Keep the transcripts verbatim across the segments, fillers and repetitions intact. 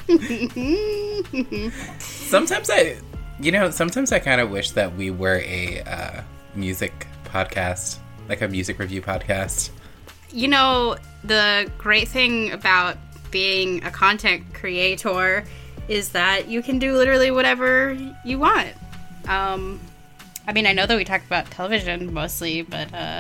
Sometimes I, you know, sometimes I kind of wish that we were a uh, music podcast, like a music review podcast. You know, the great thing about being a content creator is that you can do literally whatever you want. Um, I mean, I know that we talk about television mostly, but uh,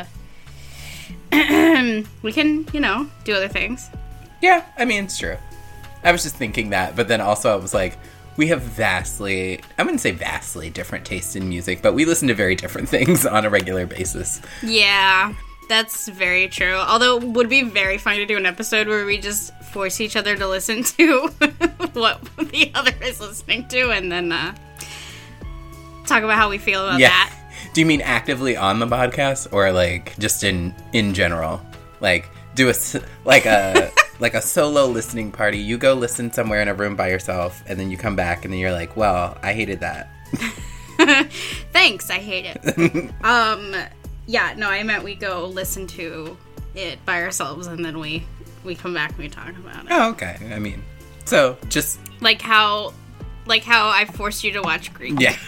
we can, you know, do other things. Yeah, I mean, it's true. I was just thinking that, but then also I was like, we have vastly, I wouldn't say vastly different tastes in music, but we listen to very different things on a regular basis. Yeah, that's very true. Although it would be very fun to do an episode where we just force each other to listen to what the other is listening to and then uh, talk about how we feel about yeah. that. Do you mean actively on the podcast or like just in in general? Like do a like a like a solo listening party. You go listen somewhere in a room by yourself and then you come back and then you're like, "Well, I hated that." Thanks, I hate it. um yeah, no, I meant we go listen to it by ourselves and then we we come back and we talk about it. Oh, okay. I mean, so just like how like how I forced you to watch Greek. Yeah.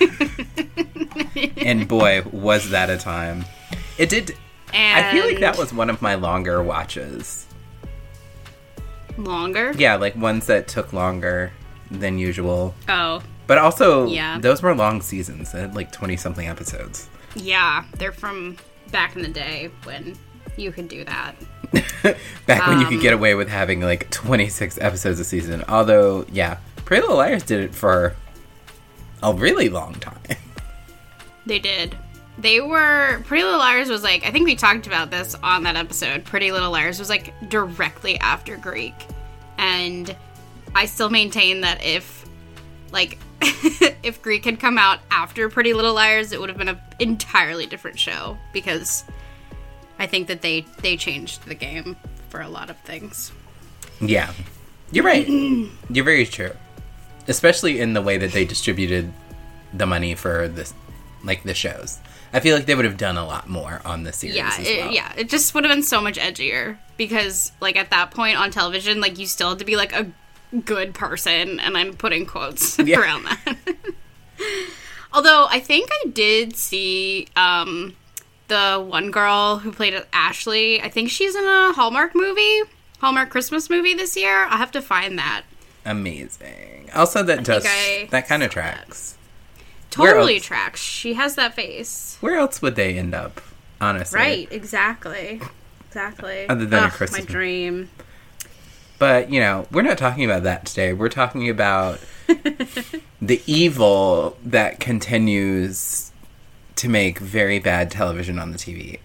And boy, was that a time. It did. And I feel like that was one of my longer watches. Longer? Yeah, like ones that took longer than usual. Oh. But also, yeah. Those were long seasons. They had like twenty-something episodes. Yeah, they're from back in the day when you could do that. Back when um, you could get away with having like twenty-six episodes a season. Although, yeah, Pretty Little Liars did it for a really long time. They did. They were... Pretty Little Liars was like... I think we talked about this on that episode. Pretty Little Liars was like directly after Greek. And I still maintain that if, like, if Greek had come out after Pretty Little Liars, it would have been an entirely different show. Because I think that they, they changed the game for a lot of things. Yeah. You're right. You're very true. Especially in the way that they distributed the money for this, like the shows. I feel like they would have done a lot more on the series yeah, as it, well. Yeah, it just would have been so much edgier. Because, like, at that point on television, like, you still had to be, like, a good person. And I'm putting quotes Yeah. around that. Although, I think I did see um, the one girl who played Ashley. I think she's in a Hallmark movie. Hallmark Christmas movie this year. I'll have to find that. Amazing. Also, that I does... I that kind of saw tracks. That. Totally else, tracks. She has that face. Where else would they end up, honestly? Right, exactly. Exactly. Other than Ugh, a Christmas my dream. But, you know, we're not talking about that today. We're talking about the evil that continues to make very bad television on the T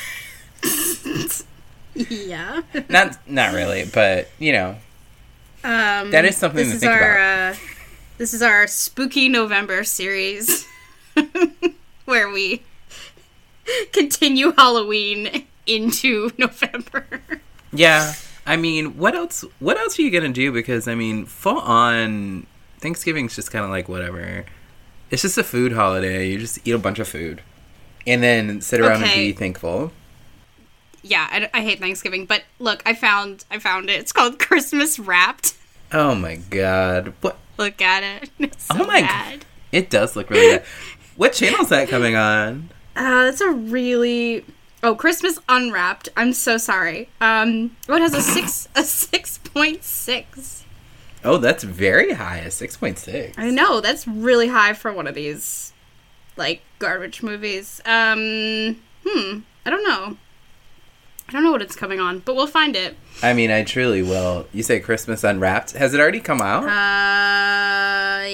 V. Yeah. not not really, but, you know, Um, that is something this to is think our, about. Uh, this is our Spooky November series where we continue Halloween into November. Yeah. I mean, what else What else are you going to do? Because, I mean, full on, Thanksgiving's just kind of like whatever. It's just a food holiday. You just eat a bunch of food. And then sit around Okay. and be thankful. Yeah, I, I hate Thanksgiving, but look, I found I found it. It's called Christmas Wrapped. Oh my god. What? Look at it. It's so oh my bad. god. It does look really bad. What channel is that coming on? Uh, that's a really... Oh, Christmas Unwrapped. I'm so sorry. Um, oh, it has a six a six point six. Oh, that's very high. A six point six. I know, that's really high for one of these, like, garbage movies. Um, hmm, I don't know. I don't know what it's coming on, but we'll find it. I mean, I truly will. You say Christmas Unwrapped. Has it already come out? Uh,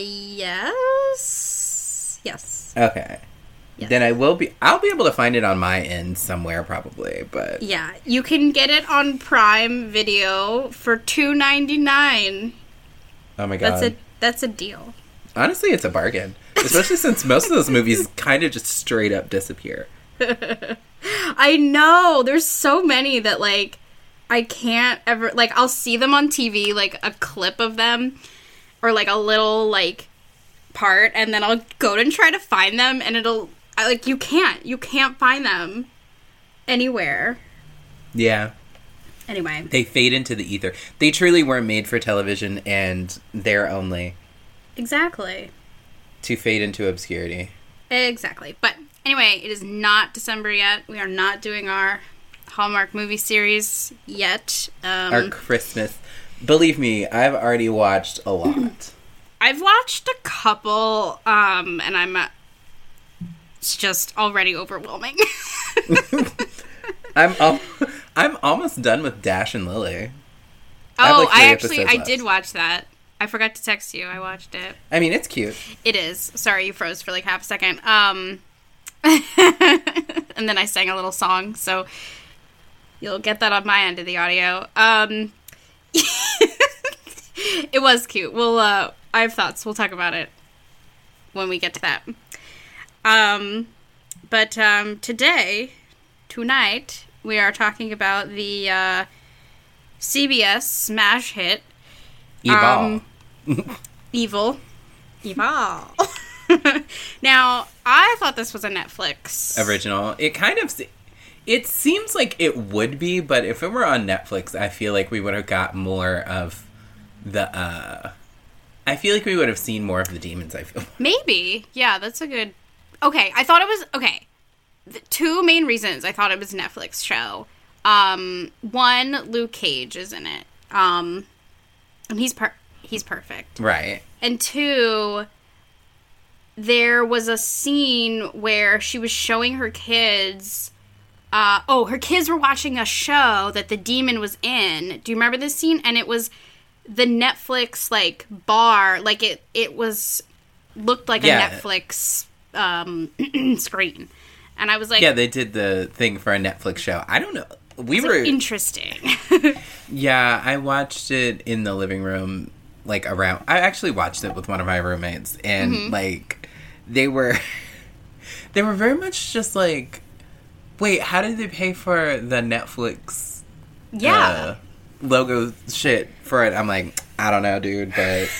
yes. Yes. Okay. Yes. Then I will be... I'll be able to find it on my end somewhere, probably, but... Yeah, you can get it on Prime Video for two ninety-nine. Oh my god. That's a that's a deal. Honestly, it's a bargain. Especially since most of those movies kind of just straight up disappear. I know. There's so many that, like, I can't ever... Like, I'll see them on T V, like, a clip of them, or, like, a little, like, part, and then I'll go and try to find them, and it'll... I, like, you can't. You can't find them anywhere. Yeah. Anyway. They fade into the ether. They truly weren't made for television, and they're only... Exactly. To fade into obscurity. Exactly. But anyway, it is not December yet. We are not doing our Hallmark movie series yet. Um, our Christmas. Believe me, I've already watched a lot. I've watched a couple, um, and I'm... Uh, it's just already overwhelming. I'm al- I'm almost done with Dash and Lily. Oh, I, have like I actually, I left. did watch that. I forgot to text you. I watched it. I mean, it's cute. It is. Sorry, you froze for like half a second. Um, and then I sang a little song, so you'll get that on my end of the audio. Um, it was cute. We'll, uh, I have thoughts. We'll talk about it when we get to that. Um, but, um, today, tonight, we are talking about the, uh, C B S smash hit, Evil. Um, Evil. Evil. Now, I thought this was a Netflix original. It kind of... It seems like it would be, but if it were on Netflix, I feel like we would have got more of the, uh... I feel like we would have seen more of the demons, I feel. Maybe. Yeah, that's a good... Okay, I thought it was... Okay. The two main reasons I thought it was a Netflix show. Um, one, Luke Cage is in it. Um, and he's per- he's perfect. Right. And two, there was a scene where she was showing her kids... Uh, oh, her kids were watching a show that the demon was in. Do you remember this scene? And it was the Netflix, like, bar. Like, it, it was... Looked like yeah. a Netflix um, screen. And I was like... Yeah, they did the thing for a Netflix show. I don't know. We were... Like, interesting. Yeah, I watched it in the living room, like, around... I actually watched it with one of my roommates. And, mm-hmm. like, they were... they were very much just, like... Wait, how did they pay for the Netflix... Yeah. Uh, logo shit for it? I'm like, I don't know, dude, but...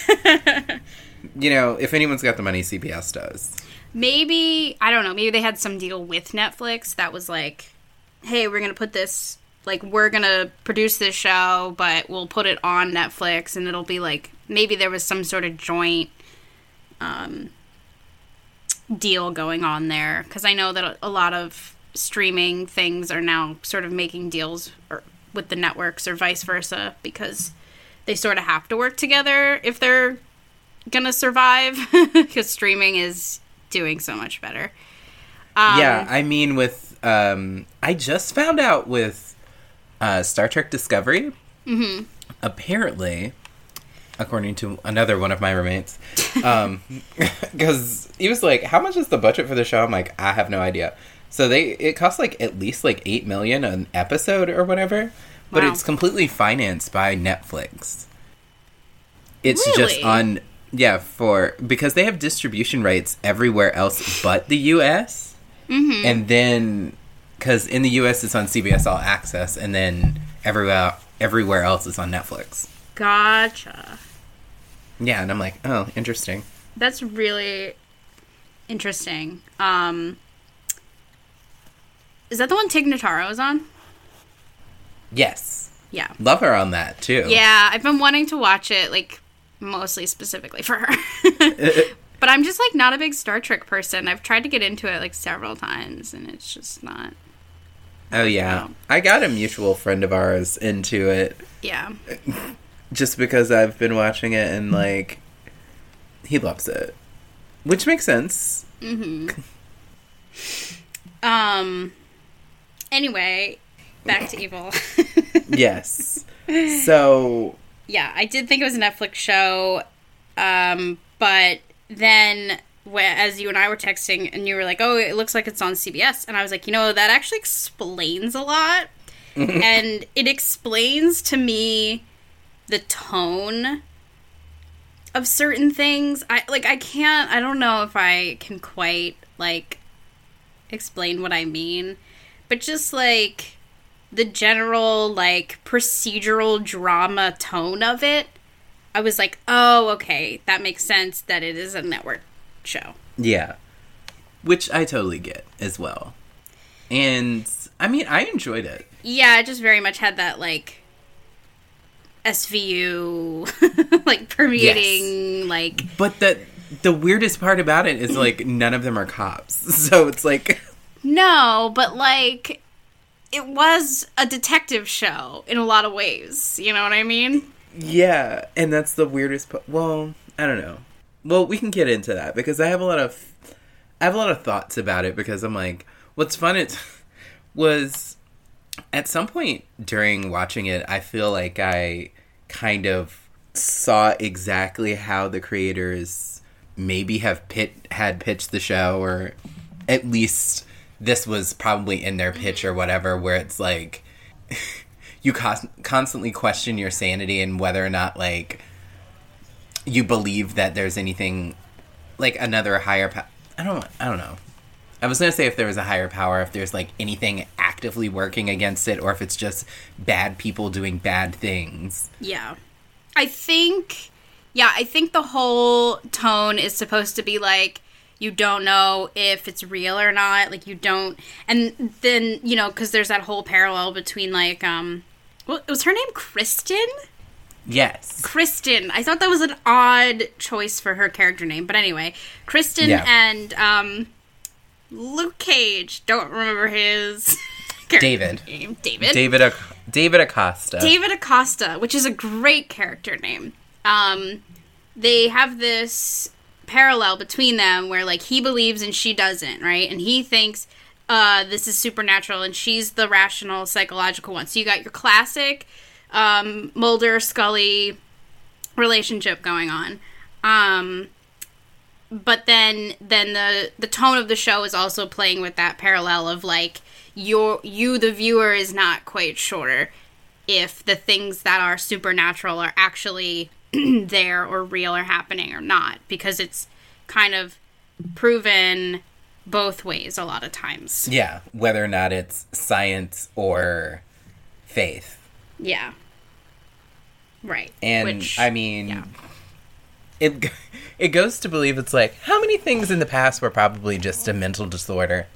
you know, if anyone's got the money, C B S does. Maybe, I don't know, maybe they had some deal with Netflix that was like, hey, we're going to put this, like, we're going to produce this show, but we'll put it on Netflix, and it'll be like, maybe there was some sort of joint um, deal going on there. Because I know that a lot of streaming things are now sort of making deals or, with the networks or vice versa, because they sort of have to work together if they're going to survive, because streaming is... doing so much better. Um, yeah, I mean, with um, I just found out with uh, Star Trek Discovery. Mm-hmm. Apparently, according to another one of my roommates, um, because he was like, "How much is the budget for the show?" I'm like, "I have no idea." So they it costs like at least like eight million an episode or whatever, but wow. it's completely financed by Netflix. It's really? just on. Yeah, for because they have distribution rights everywhere else but the U S Mm-hmm. And then, because in the U S it's on C B S All Access, and then everywhere everywhere else is on Netflix. Gotcha. Yeah, and I'm like, oh, interesting. That's really interesting. Um, is that the one Tig Notaro is on? Yes. Yeah. Love her on that, too. Yeah, I've been wanting to watch it, like, mostly specifically for her. But I'm just, like, not a big Star Trek person. I've tried to get into it, like, several times, and it's just not... Oh, yeah. I got a mutual friend of ours into it. Yeah. Just because I've been watching it, and, like, he loves it. Which makes sense. Mm-hmm. um... Anyway, back to Evil. Yes. So... Yeah, I did think it was a Netflix show, um, but then wh- as you and I were texting, and you were like, oh, it looks like it's on C B S, and I was like, you know, that actually explains a lot, and it explains to me the tone of certain things. I, like, I can't, I don't know if I can quite, like, explain what I mean, but just, like... the general, like, procedural drama tone of it, I was like, oh, okay, that makes sense that it is a network show. Yeah. Which I totally get as well. And, I mean, I enjoyed it. Yeah, it just very much had that, like, S V U, like, permeating, yes. like... But the the weirdest part about it is, like, none of them are cops. So it's like... No, but, like, it was a detective show in a lot of ways. You know what I mean? Yeah, and that's the weirdest part. Well, I don't know. Well, we can get into that, because I have a lot of... I have a lot of thoughts about it, because I'm like... What's fun is, was... At some point during watching it, I feel like I kind of saw exactly how the creators maybe have pit, had pitched the show, or at least this was probably in their pitch or whatever, where it's like you cos- constantly question your sanity and whether or not, like, you believe that there's anything, like, another higher power. I don't, I don't know. I was going to say if there was a higher power, if there's, like, anything actively working against it, or if it's just bad people doing bad things. Yeah. I think, yeah, I think the whole tone is supposed to be, like, you don't know if it's real or not. Like, you don't, and then, you know, because there's that whole parallel between, like, um, what, was her name Kristen? Yes. Kristen. I thought that was an odd choice for her character name. But anyway, Kristen yeah. and, um... Luke Cage. Don't remember his David. name. David. David. Ac- David Acosta. David Acosta, which is a great character name. Um, they have this parallel between them where, like, he believes and she doesn't, right? And he thinks uh, this is supernatural, and she's the rational, psychological one. So you got your classic um, Mulder-Scully relationship going on. Um... But then, then the the tone of the show is also playing with that parallel of, like, you're, you, the viewer, is not quite sure if the things that are supernatural are actually there or real or happening or not, because it's kind of proven both ways a lot of times. Yeah, whether or not it's science or faith. Yeah. Right. And, Which, I mean... Yeah. It it goes to believe it's like, how many things in the past were probably just a mental disorder?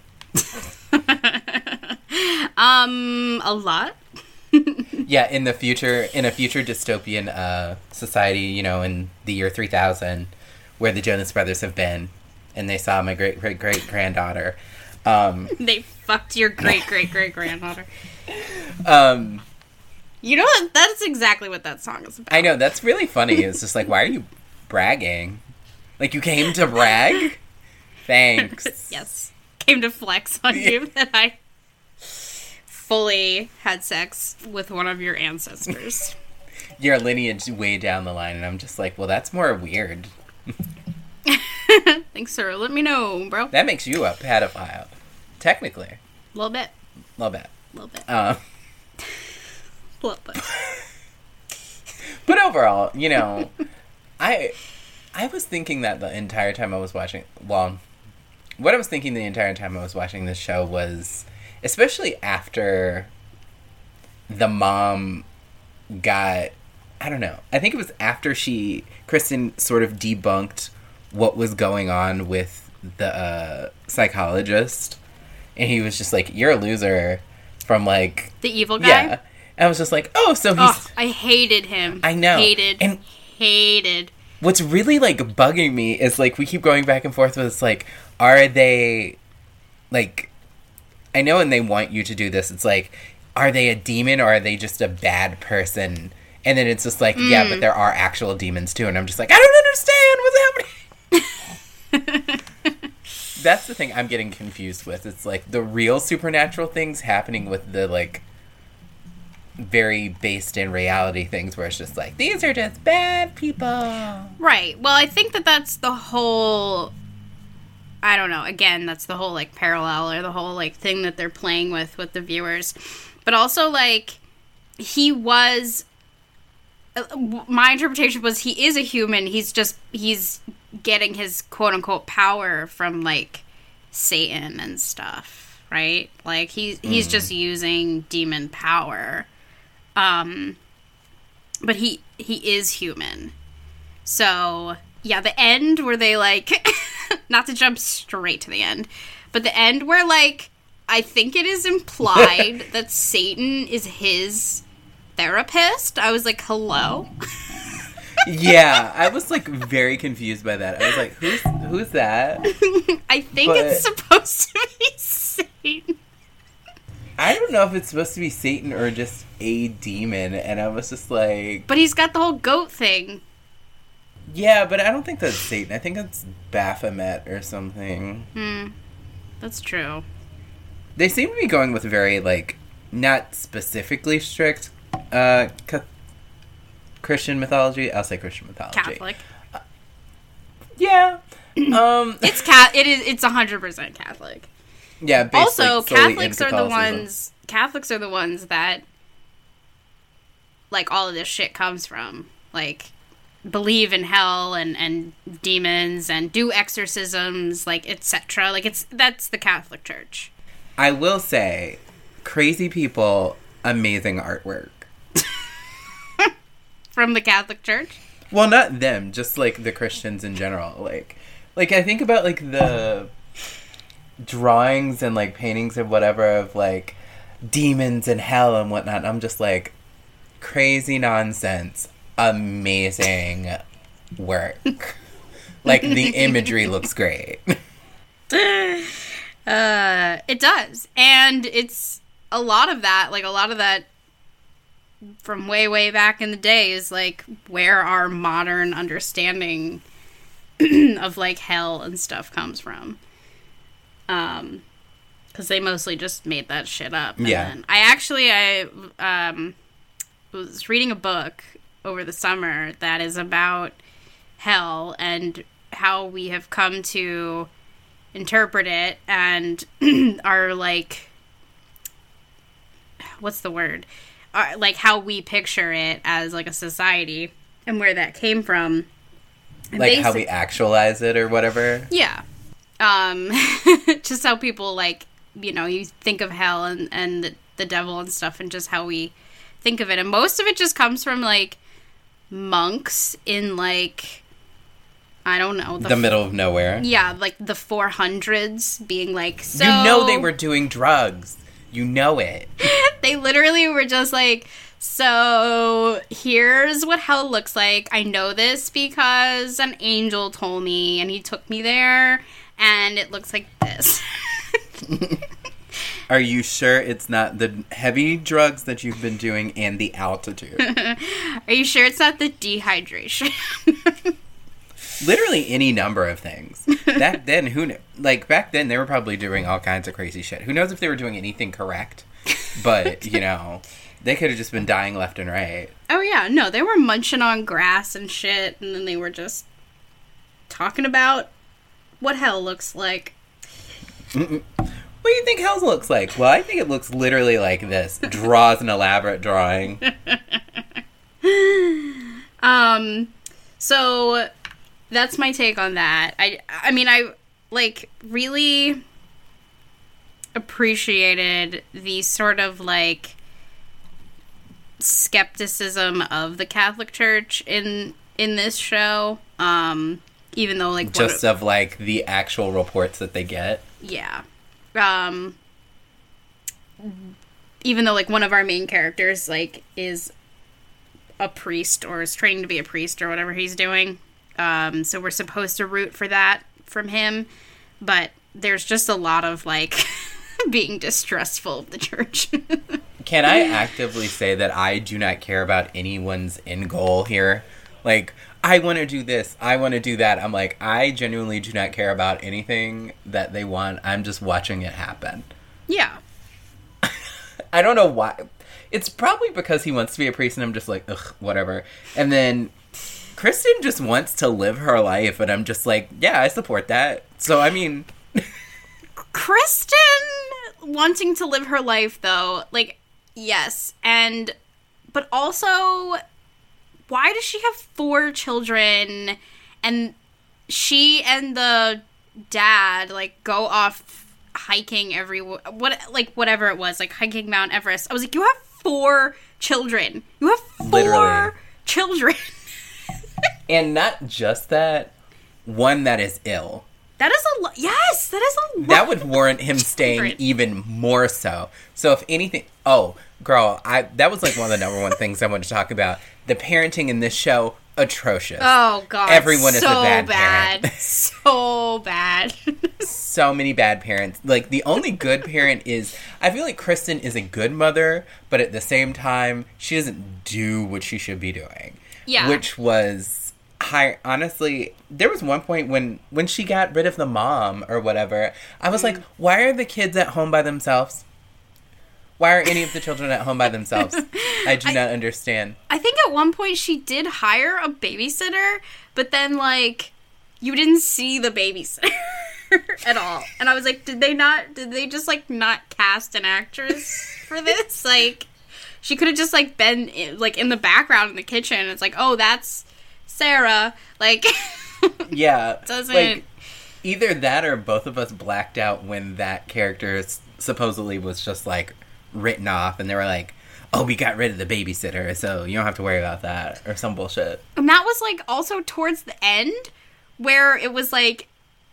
um, a lot. Yeah, in the future, in a future dystopian uh, society, you know, in the year three thousand, where the Jonas Brothers have been, and they saw my great great great granddaughter. Um, they fucked your great great great granddaughter. Um, you know what? That's exactly what that song is about. I know, that's really funny. It's just like, why are you bragging? Like, you came to brag? Thanks. Yes. Came to flex on yeah. you that I fully had sex with one of your ancestors. Your lineage way down the line, and I'm just like, well, that's more weird. Thanks, sir. Let me know, bro. That makes you a pedophile. Technically. A little bit. A little bit. A little bit. Uh, a little bit. But overall, you know... I I was thinking that the entire time I was watching... Well, what I was thinking the entire time I was watching this show was... Especially after the mom got... I don't know. I think it was after she... Kristen sort of debunked what was going on with the uh, psychologist. And he was just like, you're a loser from, like... The evil guy? Yeah. And I was just like, oh, so he's... Oh, I hated him. I know. Hated. And hated. What's really, like, bugging me is, like, we keep going back and forth with, it's like, are they, like, I know and they want you to do this, it's like, are they a demon or are they just a bad person? And then it's just like, mm. yeah, but there are actual demons, too. And I'm just like, I don't understand what's happening. That's the thing I'm getting confused with. It's, like, the real supernatural things happening with the, like, very based in reality things where it's just like, these are just bad people. Right. Well, I think that that's the whole, I don't know, again, that's the whole, like, parallel or the whole, like, thing that they're playing with with the viewers. But also, like, he was, my interpretation was he is a human. He's just, he's getting his quote-unquote power from, like, Satan and stuff, right? Like, he, he's mm. just using demon power. Um, but he, he is human. So, yeah, the end where they, like, not to jump straight to the end, but the end where, like, I think it is implied that Satan is his therapist. I was like, hello? Yeah, I was, like, very confused by that. I was like, who's who's that? I think But- it's supposed to be Satan. I don't know if it's supposed to be Satan or just a demon, and I was just like... But he's got the whole goat thing. Yeah, but I don't think that's Satan. I think it's Baphomet or something. Hmm. That's true. They seem to be going with very, like, not specifically strict uh, ca- Christian mythology. I'll say Christian mythology. Catholic. Yeah. Um, It's cat. It is. It's a hundred percent Catholic. yeah. Based, Also, like, solely Catholics in are the Catholicism. ones. Catholics are the ones that, like, all of this shit comes from. Like, believe in hell and and demons and do exorcisms, like, et cetera. Like, it's that's the Catholic Church. I will say, crazy people, amazing artwork. From the Catholic Church. Well, not them, just like the Christians in general. Like, like I think about like the drawings and like paintings and whatever of like demons and hell and whatnot. And I'm just like, crazy nonsense, amazing work. Like the imagery looks great. Uh, it does, and it's a lot of that. Like a lot of that from way, way back in the day is like where our modern understanding of like hell and stuff comes from. Um, because they mostly just made that shit up. And Yeah. then I actually I um was reading a book over the summer that is about hell and how we have come to interpret it and are like, what's the word? Uh, like how we picture it as like a society and where that came from. And Like how basic- we actualize it or whatever. Yeah. Um, just how people like, you know, you think of hell and, and the, the devil and stuff and just how we think of it. And most of it just comes from like monks in like, I don't know. The middle of nowhere. Yeah, like the four hundreds being like, so... You know they were doing drugs. You know it. They literally were just like, so here's what hell looks like. I know this because an angel told me and he took me there and it looks like this. Are you sure it's not the heavy drugs that you've been doing and the altitude? Are you sure it's not the dehydration? Literally any number of things. Back then, who kn- like back then they were probably doing all kinds of crazy shit. Who knows if they were doing anything correct? But you know, they could have just been dying left and right. Oh yeah, no, they were munching on grass and shit, and then they were just talking about what hell looks like. What do you think hell looks like? Well, I think it looks literally like this. Draws an elaborate drawing. Um, so that's my take on that. I, I mean, I like really appreciated the sort of like skepticism of the Catholic Church in in this show. Um, even though like Just what, of like the actual reports that they get. yeah, um, even though like one of our main characters like is a priest or is training to be a priest or whatever he's doing. Um, so we're supposed to root for that from him, but there's just a lot of like being distrustful of the church. Can I actively say that I do not care about anyone's end goal here? Like, I want to do this, I want to do that. I'm like, I genuinely do not care about anything that they want. I'm just watching it happen. Yeah. I don't know why. It's probably because he wants to be a priest and I'm just like, ugh, whatever. And then Kristen just wants to live her life and I'm just like, yeah, I support that. So, I mean... Kristen wanting to live her life, though, like, yes. And, but also, why does she have four children and she and the dad, like, go off hiking every, what, like, whatever it was, like, hiking Mount Everest. I was like, you have four children. You have four Literally. children. And not just that, one that is ill. That is a lot. Yes, that is a lot. That would warrant him staying even more so. So if anything, oh, girl, I that was like one of the number one things I wanted to talk about. The parenting in this show, atrocious. Oh, God. Everyone so is a bad, bad. parent. So bad. So many bad parents. Like, the only good parent is, I feel like Kristen is a good mother, but at the same time, she doesn't do what she should be doing. Yeah. Which was, high, honestly, there was one point when, when she got rid of the mom or whatever, I was mm. like, why are the kids at home by themselves? Why are any of the children at home by themselves? I do I, not understand. I think at one point she did hire a babysitter, but then, like, you didn't see the babysitter at all. And I was like, did they not, did they just, like, not cast an actress for this? Like, she could have just, like, been, in, like, in the background in the kitchen. It's like, oh, that's Sarah. Like, yeah. Doesn't... Like, either that or both of us blacked out when that character supposedly was just, like, written off, and they were like, oh, we got rid of the babysitter, so you don't have to worry about that, or some bullshit. And that was, like, also towards the end, where it was, like,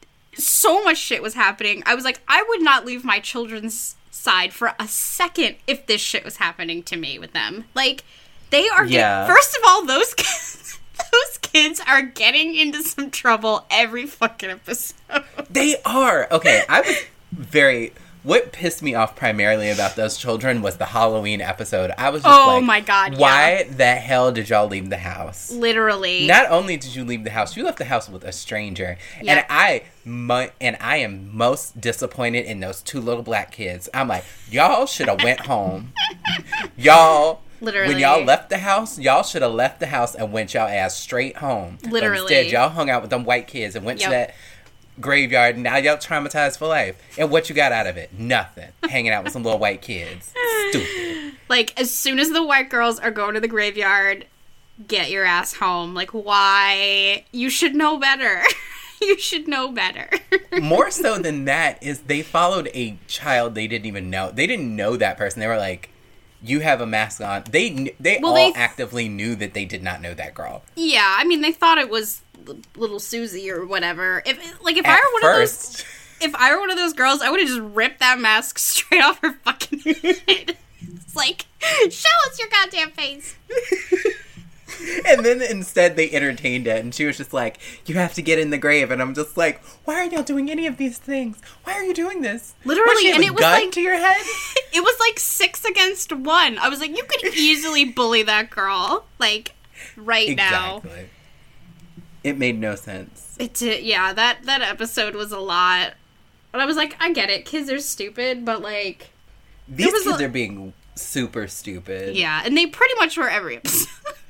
so much shit was happening. I was like, I would not leave my children's side for a second if this shit was happening to me with them. Like, they are yeah. Get- first of all, those kids, those kids are getting into some trouble every fucking episode. They are! Okay, I was very... What pissed me off primarily about those children was the Halloween episode. I was just oh like, my God, why yeah. the hell did y'all leave the house? Literally. Not only did you leave the house, you left the house with a stranger. Yeah. And I mo- and I am most disappointed in those two little black kids. I'm like, y'all should have went home. Y'all, Literally. when y'all left the house, y'all should have left the house and went y'all ass straight home. Literally. But instead, y'all hung out with them white kids and went yep. to that graveyard, and now y'all traumatized for life. And what you got out of it? Nothing. Hanging out with some little white kids. Stupid. Like, as soon as the white girls are going to the graveyard, get your ass home. Like, why? You should know better. You should know better. More so than that is they followed a child they didn't even know. They didn't know that person. They were like, you have a mask on. They they well, all they... actively knew that they did not know that girl. Yeah, I mean, they thought it was little Susie or whatever. If like if At I were one first. of those, if I were one of those girls, I would have just ripped that mask straight off her fucking head. It's like, show us your goddamn face. And then instead they entertained it, and she was just like, you have to get in the grave. And I'm just like, why are y'all doing any of these things? Why are you doing this? Literally, and it was like to your head. It was like six against one. I was like, you could easily bully that girl, like right now. Exactly. It made no sense. It did, yeah. That that episode was a lot, but I was like, I get it. Kids are stupid, but like these kids a, are being super stupid. Yeah, and they pretty much were every episode.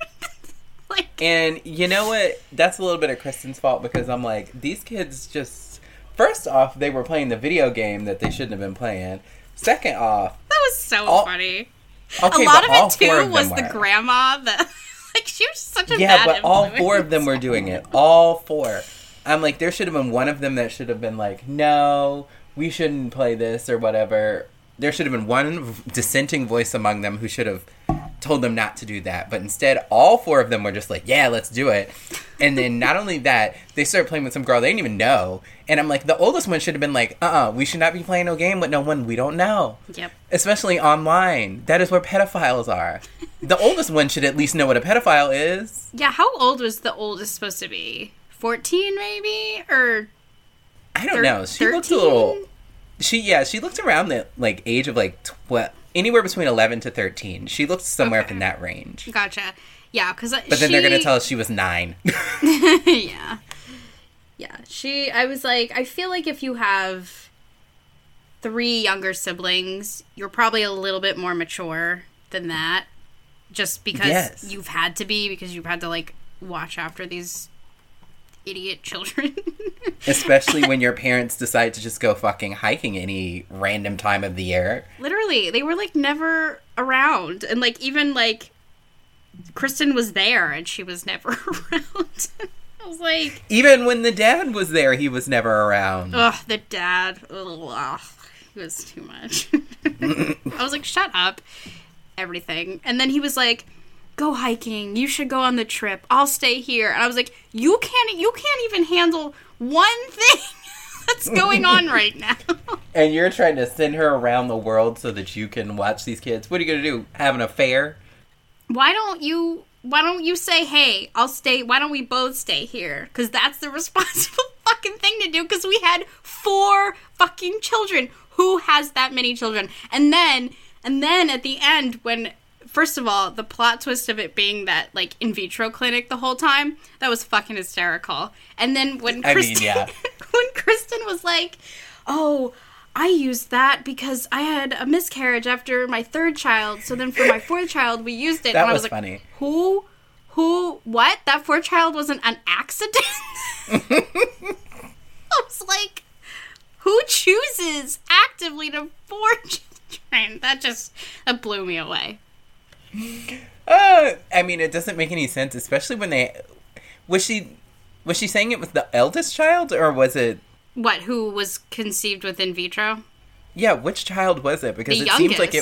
Like, and you know what? That's a little bit of Kristen's fault, because I'm like, these kids just... First off, they were playing the video game that they shouldn't have been playing. Second off... That was so all, funny. Okay, a lot of it, too, of was were. the grandma that... Like, she was such a yeah, bad but influence. all four of them were doing it. All four. I'm like, there should have been one of them that should have been like, no, we shouldn't play this or whatever. There should have been one dissenting voice among them who should have told them not to do that. But instead, all four of them were just like, yeah, let's do it. And then not only that, they started playing with some girl they didn't even know. And I'm like, the oldest one should have been like, uh-uh, we should not be playing no game with no one we don't know. Yep. Especially online. That is where pedophiles are. The oldest one should at least know what a pedophile is. Yeah, how old was the oldest supposed to be? fourteen, maybe? Or I don't thir- know. She thirteen? looked a little... She, yeah, she looked around the, like, age of, like, twelve, anywhere between eleven to thirteen. She looked somewhere okay. up in that range. Gotcha. Yeah, because But she... then they're going to tell us she was nine. Yeah. Yeah, she... I was like, I feel like if you have three younger siblings, you're probably a little bit more mature than that. Just because yes. you've had to be, because you've had to, like, watch after these idiot children. Especially when your parents decide to just go fucking hiking any random time of the year. Literally, they were, like, never around. And, like, even, like, Kristen was there and she was never around. I was like... Even when the dad was there, he was never around. Ugh, the dad. Ugh, he was too much. I was like, shut up. Everything. And then he was like, go hiking. You should go on the trip. I'll stay here. And I was like, you can't, you can't even handle one thing. That's going on right now. And you're trying to send her around the world so that you can watch these kids. What are you going to do? Have an affair? Why don't you, why don't you say, hey, I'll stay, why don't we both stay here? Because that's the responsible fucking thing to do, because we had four fucking children. Who has that many children? And then, and then at the end, when, first of all, the plot twist of it being that, like, in vitro clinic the whole time, that was fucking hysterical. And then when Kristen, I mean, yeah. when Kristen was like, oh, I used that because I had a miscarriage after my third child. So then for my fourth child, we used it. That and I was, was like, funny. Who? Who? What? That fourth child wasn't an accident? I was like, who chooses actively to four children? That just, that blew me away. Uh, I mean, it doesn't make any sense, especially when they, was she, was she saying it was the eldest child, or was it? What, who was conceived with in vitro? Yeah, which child was it? Because the it youngest. seems like it.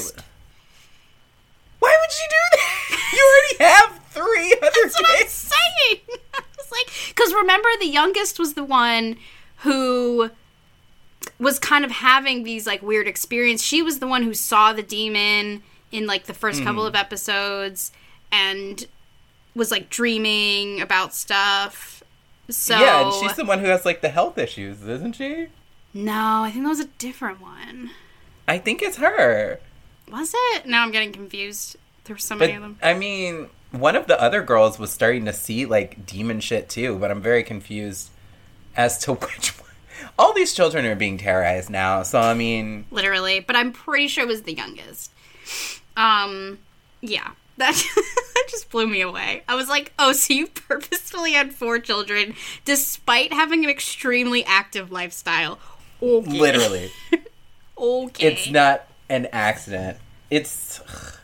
Why would you do that? You already have three other That's kids. what I'm saying. I was like, because remember, the youngest was the one who was kind of having these like weird experiences. She was the one who saw the demon in like the first mm. couple of episodes and was like dreaming about stuff. So yeah, and she's the one who has like the health issues, isn't she? No, I think that was a different one. I think it's her. Was it? Now I'm getting confused. There were so many but, of them. I mean, one of the other girls was starting to see like demon shit too, but I'm very confused as to which one. All these children are being terrorized now, so I mean, literally. But I'm pretty sure it was the youngest. Um, yeah. That, that just blew me away. I was like, oh, so you purposefully had four children despite having an extremely active lifestyle. Okay. Literally. Okay. It's not an accident. It's...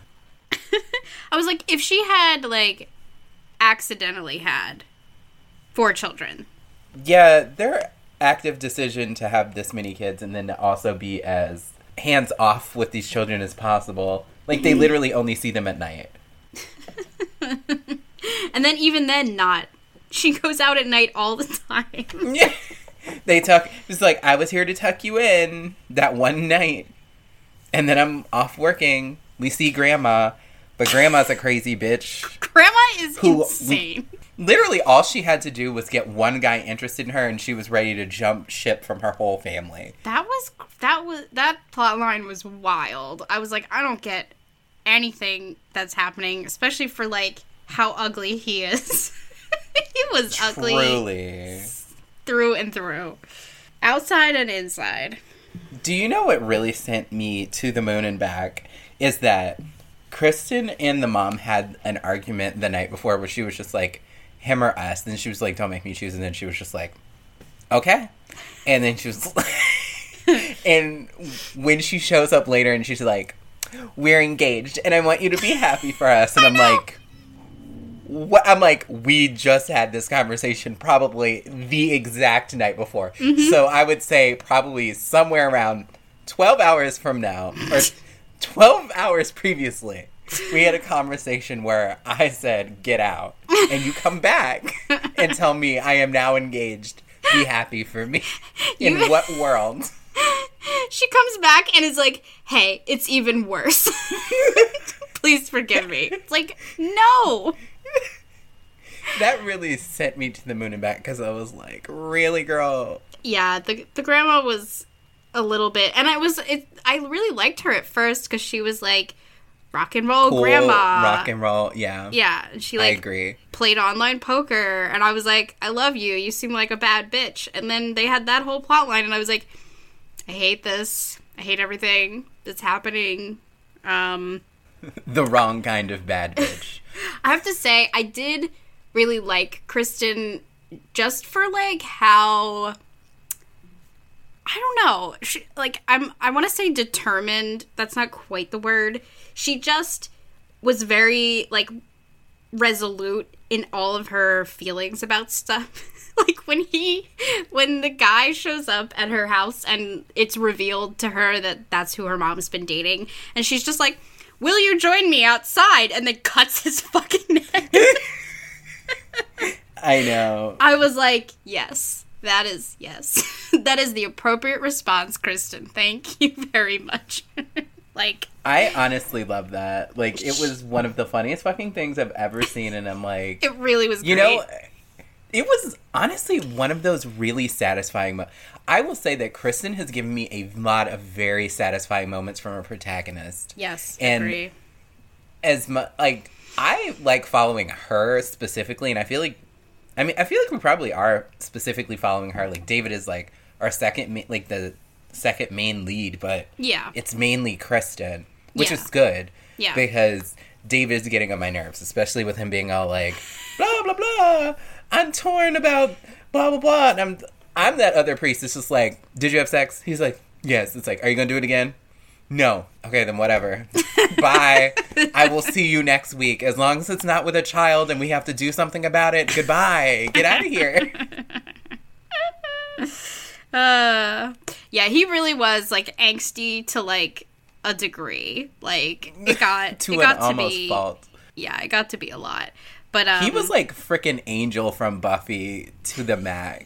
I was like, if she had, like, accidentally had four children. Yeah, their active decision to have this many kids and then to also be as hands-off with these children as possible. Like, they literally only see them at night. And then even then not. She goes out at night all the time. Yeah. They tuck, it's like, I was here to tuck you in that one night. And then I'm off working. We see Grandma. But Grandma's a crazy bitch. Grandma is who, insane. Literally all she had to do was get one guy interested in her and she was ready to jump ship from her whole family. That was, that was, that plot line was wild. I was like, I don't get anything that's happening, especially for like how ugly he is. He was ugly. Truly. Through and through. Outside and inside. Do you know what really sent me to the moon and back? Is that Kristen and the mom had an argument the night before where she was just like, him or us. Then she was like, don't make me choose. And then she was just like, okay. And then she was and when she shows up later and she's like, we're engaged and I want you to be happy for us. And I'm like, what? I'm like, we just had this conversation probably the exact night before. Mm-hmm. So I would say probably somewhere around twelve hours from now, or twelve hours previously, we had a conversation where I said, get out. And you come back and tell me I am now engaged. Be happy for me. In you... what world? She comes back and is like, hey, it's even worse. Please forgive me. It's like, no. That really sent me to the moon and back because I was like, really, girl? Yeah, the the grandma was a little bit, and I was, it, I really liked her at first because she was like, rock and roll cool, grandma. Rock and roll, yeah. Yeah, and she like I agree. Played online poker, and I was like, I love you. You seem like a bad bitch. And then they had that whole plot line, and I was like, I hate this. I hate everything that's happening. Um, the wrong kind of bad bitch. I have to say, I did really like Kristen just for like how, I don't know, she, like I'm I want to say determined. That's not quite the word. She just was very like resolute in all of her feelings about stuff. Like when he when the guy shows up at her house and it's revealed to her that that's who her mom's been dating, and she's just like, will you join me outside? And then cuts his fucking neck. I know. I was like, yes. That is, yes. That is the appropriate response, Kristen. Thank you very much. Like, I honestly love that. Like, it was one of the funniest fucking things I've ever seen, and I'm like... It really was great. You know, it was honestly one of those really satisfying... Mo- I will say that Kristen has given me a lot of very satisfying moments from a protagonist. Yes, and agree. As mu- like, I like following her specifically, and I feel like... I mean, I feel like we probably are specifically following her. Like, David is, like, our second... Ma- like, the... second main lead, but yeah, it's mainly Kristen, which yeah. is good. Yeah. Because David's getting on my nerves, especially with him being all like, blah, blah, blah, I'm torn about blah, blah, blah. And I'm, I'm that other priest that's just like, did you have sex? He's like, yes. It's like, are you going to do it again? No. Okay, then whatever. Bye. I will see you next week. As long as it's not with a child and we have to do something about it, goodbye. Get out of here. Uh, yeah, he really was, like, angsty to, like, a degree. Like, it got to it an got to almost be, fault. Yeah, it got to be a lot. But, um... he was, like, frickin' Angel from Buffy to the max.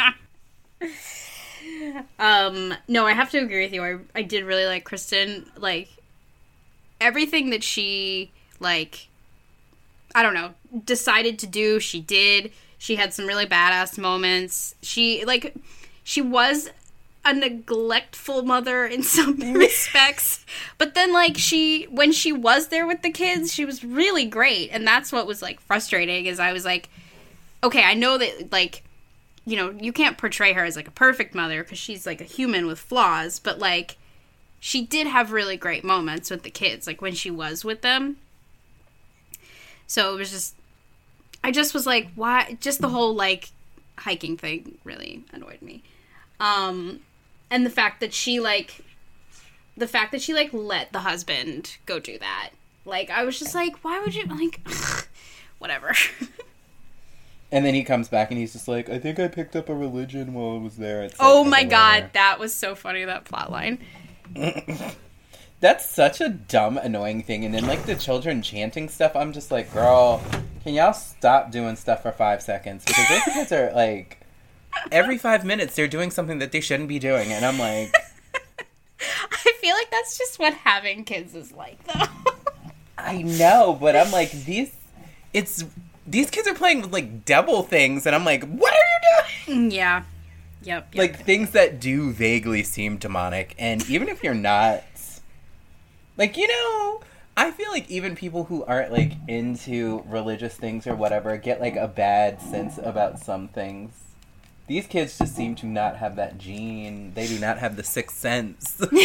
um, no, I have to agree with you. I, I did really like Kristen. Like, everything that she, like, I don't know, decided to do, she did. She had some really badass moments. She, like... She was a neglectful mother in some respects. But then, like, she... When she was there with the kids, she was really great. And that's what was, like, frustrating, is I was like... Okay, I know that, like... You know, you can't portray her as, like, a perfect mother, because she's, like, a human with flaws. But, like, she did have really great moments with the kids, like, when she was with them. So it was just... I just was like, why... Just the whole, like... hiking thing really annoyed me. Um, and the fact that she, like, the fact that she, like, let the husband go do that. Like, I was just like, why would you, like, ugh, whatever. And then he comes back and he's just like, I think I picked up a religion while I was there. It's oh like, my god, that was so funny, that plot line. That's such a dumb, annoying thing. And then, like, the children chanting stuff, I'm just like, girl, can y'all stop doing stuff for five seconds? Because those kids are, like, every five minutes they're doing something that they shouldn't be doing. And I'm like... I feel like that's just what having kids is like, though. I know, but I'm like, these... It's... These kids are playing with, like, devil things, and I'm like, what are you doing? Yeah. Yep, yep. Like, things that do vaguely seem demonic. And even if you're not... Like, you know... I feel like even people who aren't, like, into religious things or whatever get, like, a bad sense about some things. These kids just seem to not have that gene. They do not have the sixth sense. Well,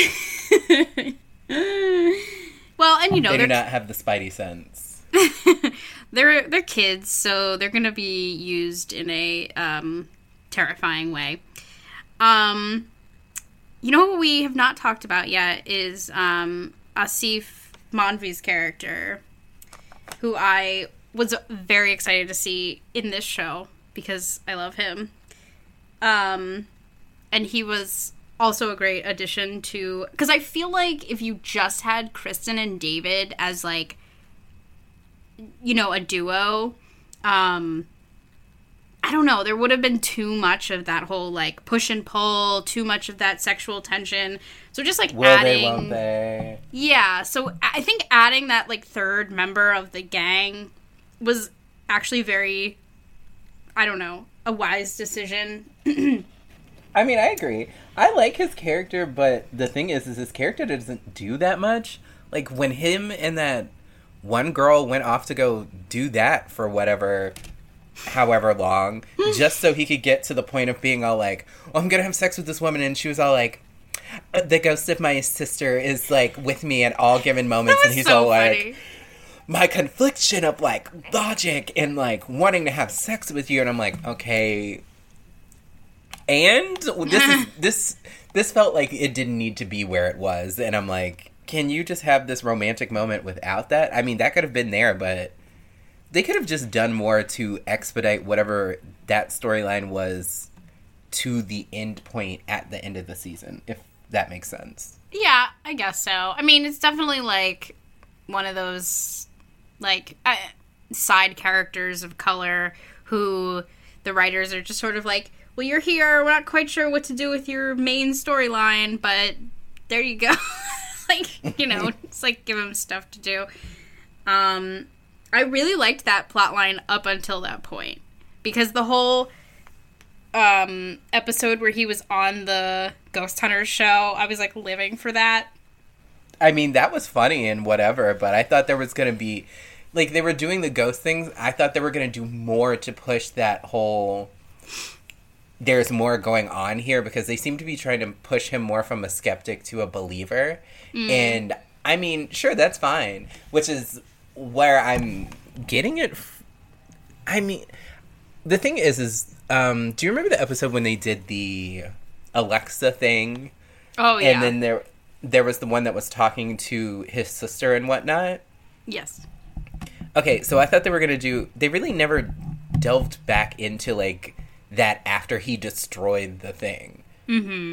and, you know... They do they're... not have the spidey sense. they're, they're kids, so they're gonna be used in a, um, terrifying way. Um, you know what we have not talked about yet is, um, Asif Manvi's character, who I was very excited to see in this show because I love him. Um, and he was also a great addition to... Because I feel like if you just had Kristen and David as, like, you know, a duo, um... I don't know, there would have been too much of that whole, like, push and pull, too much of that sexual tension. So just, like, Will adding... they, won't they? Yeah, so I think adding that, like, third member of the gang was actually very, I don't know, a wise decision. I mean, I agree. I like his character, but the thing is, is his character doesn't do that much. Like, when him and that one girl went off to go do that for whatever... however long, just so he could get to the point of being all like, oh, I'm gonna have sex with this woman, and she was all like, the ghost of my sister is, like, with me at all given moments, and he's so all funny. like, my confliction of, like, logic and, like, wanting to have sex with you, and I'm like, okay, and this is, this, this felt like it didn't need to be where it was, and I'm like, can you just have this romantic moment without that? I mean, that could have been there, but they could have just done more to expedite whatever that storyline was to the end point at the end of the season, if that makes sense. Yeah, I guess so. I mean, it's definitely, like, one of those, like, uh, side characters of color who the writers are just sort of like, well, you're here, we're not quite sure what to do with your main storyline, but there you go. Like, you know, it's like, give him stuff to do. Um, I really liked that plotline up until that point. Because the whole um, episode where he was on the Ghost Hunters show, I was, like, living for that. I mean, that was funny and whatever, but I thought there was going to be... Like, they were doing the ghost things. I thought they were going to do more to push that whole... There's more going on here, because they seem to be trying to push him more from a skeptic to a believer. Mm. And, I mean, sure, that's fine. Which is where I'm getting it... F- I mean, the thing is, is... Um, do you remember the episode when they did the Alexa thing? Oh, yeah. And then there, there was the one that was talking to his sister and whatnot? Yes. Okay, so I thought they were going to do... They really never delved back into, like... that after he destroyed the thing. Mm-hmm.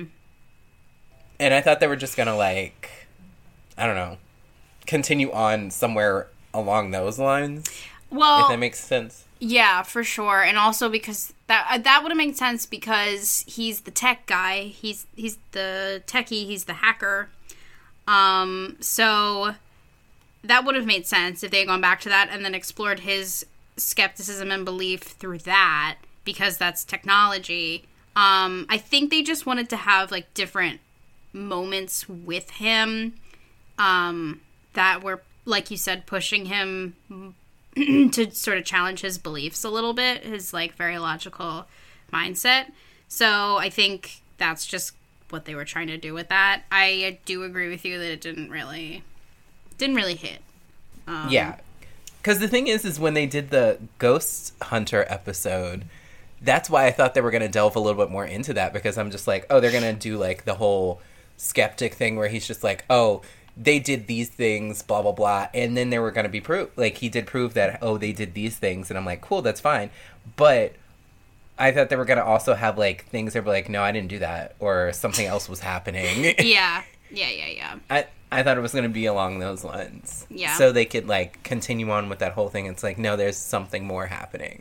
And I thought they were just gonna, like, I don't know, continue on somewhere along those lines. Well, if that makes sense. Yeah, for sure. And also because that that would have made sense, because he's the tech guy. He's he's the techie. He's the hacker. Um, so that would have made sense if they had gone back to that and then explored his skepticism and belief through that. Because that's technology. Um, I think they just wanted to have, like, different moments with him um, that were, like you said, pushing him to sort of challenge his beliefs a little bit, his, like, very logical mindset. So I think that's just what they were trying to do with that. I do agree with you that it didn't really, didn't really hit. Um, yeah. Because the thing is, is when they did the Ghost Hunter episode... That's why I thought they were going to delve a little bit more into that, because I'm just like, oh, they're going to do, like, the whole skeptic thing where he's just like, oh, they did these things, blah, blah, blah, and then they were going to be proof. Like, he did prove that, oh, they did these things, and I'm like, cool, that's fine. But I thought they were going to also have, like, things that were like, no, I didn't do that, or something else was happening. Yeah, yeah, yeah, yeah. I, I thought it was going to be along those lines. Yeah. So they could, like, continue on with that whole thing. It's like, no, there's something more happening.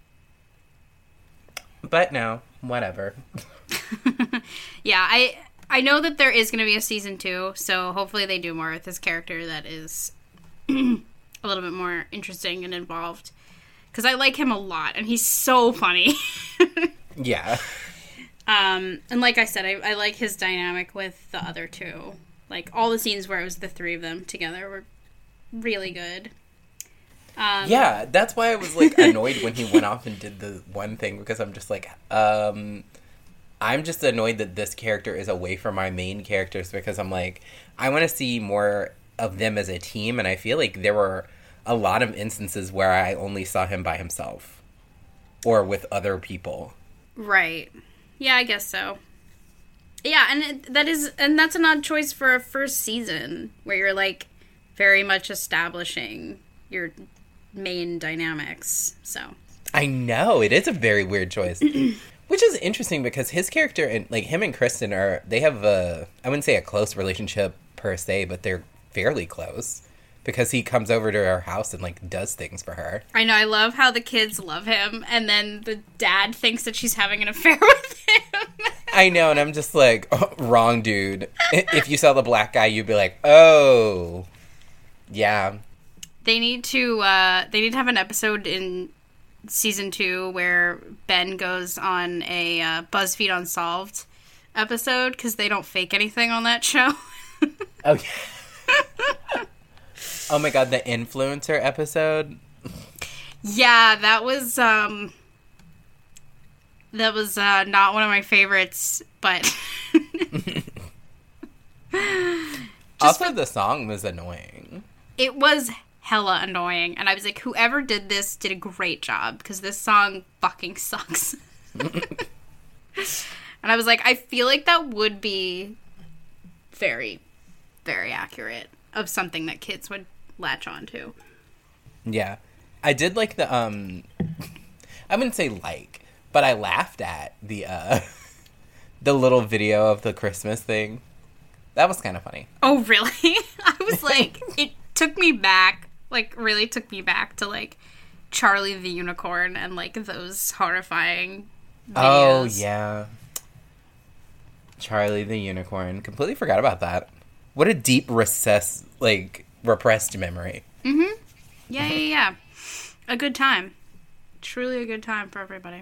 But no, whatever. Yeah, I I know that there is going to be a season two, so hopefully they do more with this character that is a little bit more interesting and involved. Because I like him a lot, and he's so funny. Yeah. Um, and like I said, I, I like his dynamic with the other two. Like, all the scenes where it was the three of them together were really good. Um, yeah, that's why I was, like, annoyed when he went off and did the one thing, because I'm just like, um, I'm just annoyed that this character is away from my main characters, because I'm like, I want to see more of them as a team, and I feel like there were a lot of instances where I only saw him by himself, or with other people. Right. Yeah, I guess so. Yeah, and it, that is, and that's an odd choice for a first season, where you're, like, very much establishing your main dynamics, so. I know, it is a very weird choice. Which is interesting, because his character, and like, him and Kristen are, they have a, I wouldn't say a close relationship per se, but they're fairly close. Because he comes over to her house and, like, does things for her. I know, I love how the kids love him, and then the dad thinks that she's having an affair with him. I know, and I'm just like, oh, wrong dude. If you saw the black guy, you'd be like, oh, yeah. They need to, uh, they need to have an episode in season two where Ben goes on a uh, BuzzFeed Unsolved episode, because they don't fake anything on that show. Oh, yeah. Oh my god, the influencer episode? Yeah, that was, um, that was, uh, not one of my favorites, but... Also, the song was annoying. It was hella annoying, and I was like, whoever did this did a great job, because this song fucking sucks. And I was like, I feel like that would be very, very accurate of something that kids would latch on to. Yeah. I did like the, um, I wouldn't say like, but I laughed at the, uh, the little video of the Christmas thing. That was kind of funny. Oh, really? I was like, it took me back, like, really took me back to, like, Charlie the Unicorn and, like, those horrifying videos. Oh, yeah. Charlie the Unicorn. Completely forgot about that. What a deep recess, like, repressed memory. Mm-hmm. Yeah, yeah, yeah. A good time. Truly a good time for everybody.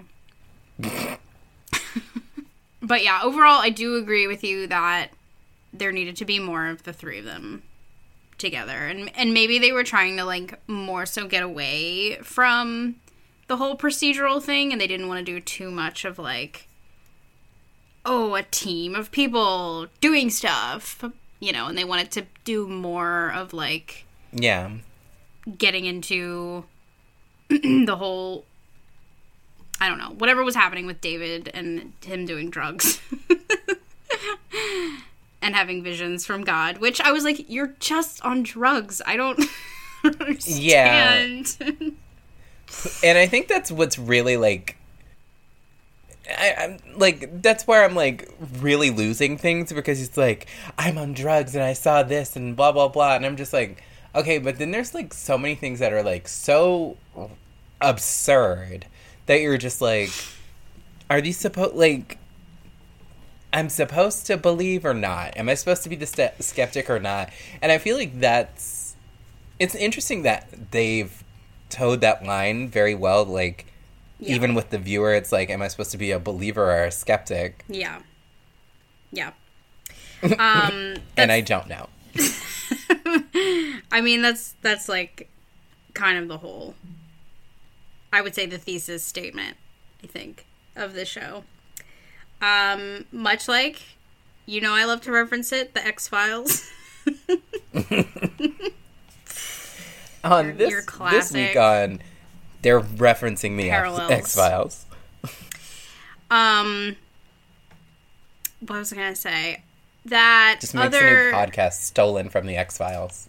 But yeah, overall, I do agree with you that there needed to be more of the three of them together. And and maybe they were trying to, like, more so get away from the whole procedural thing, and they didn't want to do too much of, like, oh, a team of people doing stuff, you know, and they wanted to do more of, like... Yeah. Getting into the whole... I don't know, whatever was happening with David and him doing drugs. And having visions from God, which I was like, you're just on drugs. I don't understand. Yeah. And I think that's what's really, like... I, I'm like, that's where I'm, like, really losing things, because it's like, I'm on drugs and I saw this and blah, blah, blah. And I'm just like, okay, but then there's, like, so many things that are, like, so absurd that you're just like, are these supposed, like, I'm supposed to believe or not? Am I supposed to be the st- skeptic or not? And I feel like that's, it's interesting that they've towed that line very well, like, yeah. Even with the viewer, it's like, am I supposed to be a believer or a skeptic? Yeah. Yeah. Um, and I don't know. I mean, that's, that's like, kind of the whole, I would say the thesis statement, I think, of the show. Um, much like, you know I love to reference it, the X-Files. on your, this, your this week on... They're referencing the Parallels. X-Files. Um, what was I going to say? That Just makes other... a new podcast stolen from the X-Files.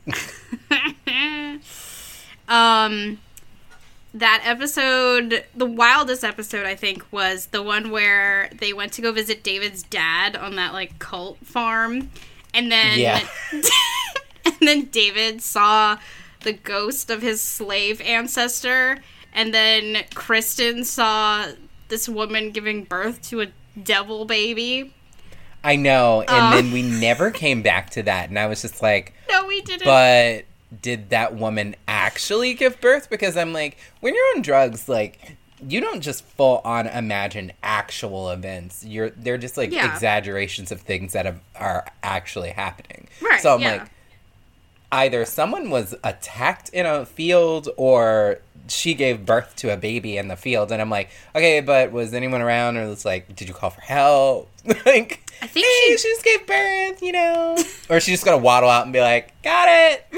um, that episode, the wildest episode, I think, was the one where they went to go visit David's dad on that, like, cult farm. And then... Yeah. and then David saw the ghost of his slave ancestor. And then Kristen saw this woman giving birth to a devil baby. I know, and Oh. then we never came back to that, and I was just like, No, we didn't. but did that woman actually give birth? Because I'm like, when you're on drugs, like, you don't just full on imagine actual events. You're they're just like Yeah. exaggerations of things that have, are actually happening. Right, So I'm yeah. like, either someone was attacked in a field or she gave birth to a baby in the field. And I'm like, okay, but was anyone around? Or it's like, did you call for help? Like, I think hey, she- she just gave birth, you know? Or she's just going to waddle out and be like, got it.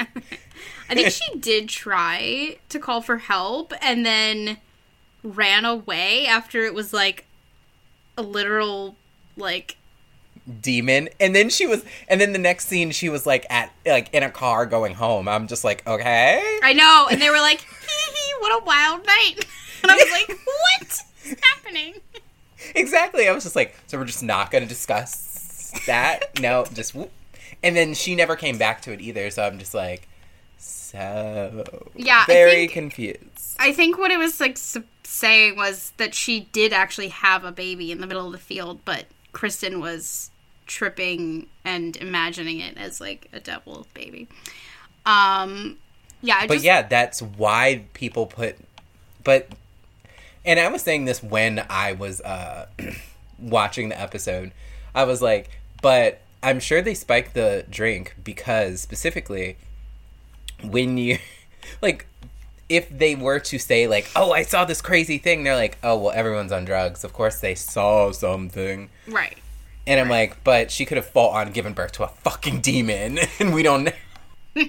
I think she did try to call for help and then ran away after it was like a literal, like... demon. And then she was, and then the next scene she was like at, like in a car going home. I'm just like, okay. I know, and they were like, hee hee, what a wild night. And I was like, what is happening? Exactly. I was just like, so we're just not going to discuss that? No, just whoop. And then she never came back to it either, so I'm just like, so Yeah, I very think- confused. I think what it was like s- saying was that she did actually have a baby in the middle of the field, but Kristen was tripping and imagining it as like a devil baby. Um, yeah, I But just, yeah, that's why people put, but, and I was saying this when I was uh, watching the episode. I was like, but I'm sure they spiked the drink because specifically when you, like, if they were to say like, oh, I saw this crazy thing, they're like, oh, well, everyone's on drugs. Of course they saw something. right. And I'm like, but she could have full on given birth to a fucking demon, and we don't know.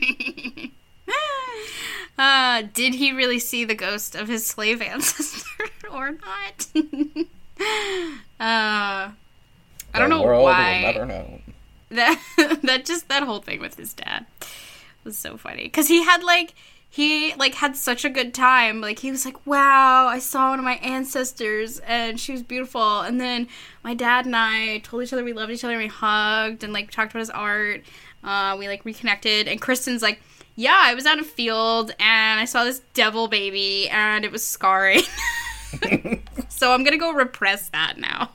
Uh, did he really see the ghost of his slave ancestor or not? uh, I don't know why. Will never know. That that just that whole thing with his dad was so funny because he had like he like had such a good time. Like he was like, wow, I saw one of my ancestors and she was beautiful. And then my dad and I told each other we loved each other and we hugged and like talked about his art. Uh, we like reconnected and Kristen's like, Yeah, I was out in a field and I saw this devil baby and it was scarring. So I'm gonna go repress that now.